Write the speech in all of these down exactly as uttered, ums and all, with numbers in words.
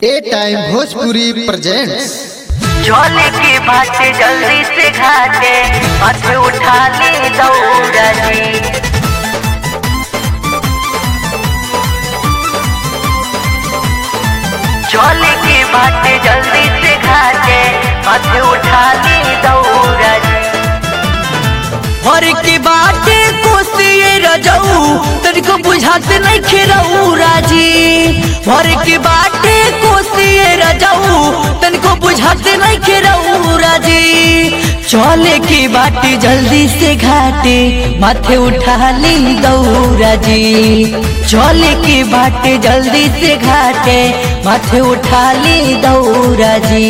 ए time Bhojpuri presents. झोले की बात जल्दी से घाटे हाथ उठा ले दौड़ा जी। झोले की बात जल्दी से घाटे हाथ उठा ले दौड़ा जी। हर की बाटे कोसिए रजऊ तनिको बुझाते नहीं खेरऊ राजी। हर की बाटे कोसिए रजऊ तनिको बुझाते नहीं खेरऊ राजी। चले की बाटे जल्दी से घाटे माथे उठा ली दौरा जी। चले की बाटे जल्दी से घाटे माथे उठा ली दौरा जी।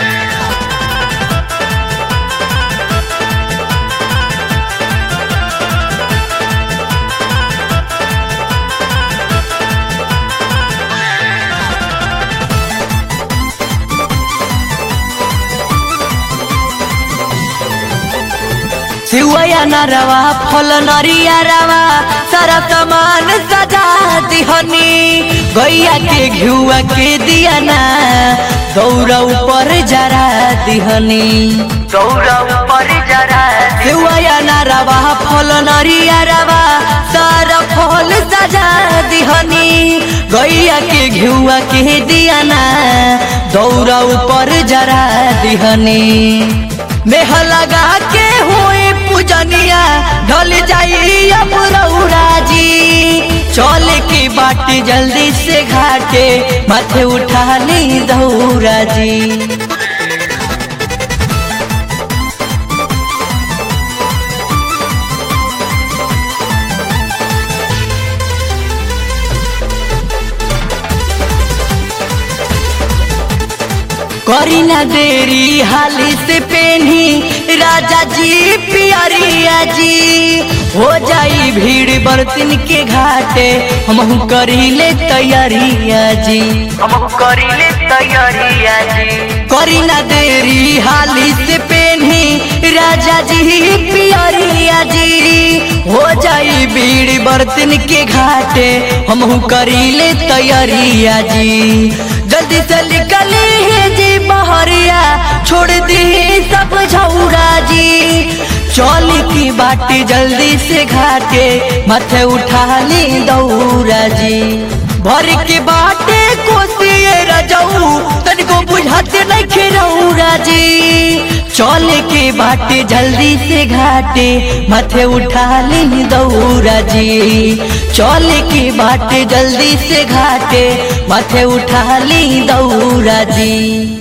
सिवया नरवा फल नरिया रवा सारा सामान सजा दिहनी। गैया के घिउआ के दिया ना दौरा ऊपर जरा दिहनी। दौड़ा ऊपर जरा सिवया नरवा फल नरिया रवा सारा फल सजा दिहनी। गैया के घिउआ के दिया ना दौरा ऊपर जरा दिहनी। मेह लगा के हुए पूजनिया ढल जाई अब रउरा जी। चल की बाटी जल्दी से घाटे माथे उठा ली दौरा जी। करी ना देरी हाली से पेनी राजा जी पियरिया जी। हो जाई भीड़ बर्तन के घाटे हम करी ले तैयारिया जी। हम करी ले तैयारिया जी। करी ना देरी हाली से पेनी राजा जी पियरिया जी। हो जाई भीड़ बर्तन के घाटे हम करी ले तैयारिया जी। जल्दी से निकली है जी बहरिया छोड़ दी सब झौरा जी। चौली की बाटी जल्दी से घाटे माथे उठा ली दौरा जी। भर के बाटे कोसिए रजऊ तनिको बुझाते नहीं खेरौरा जी। चौले के बाटे जल्दी से घाटे माथे उठा ली दौरा जी। चौले के बाटे जल्दी से घाटे माथे उठा ली दौरा जी।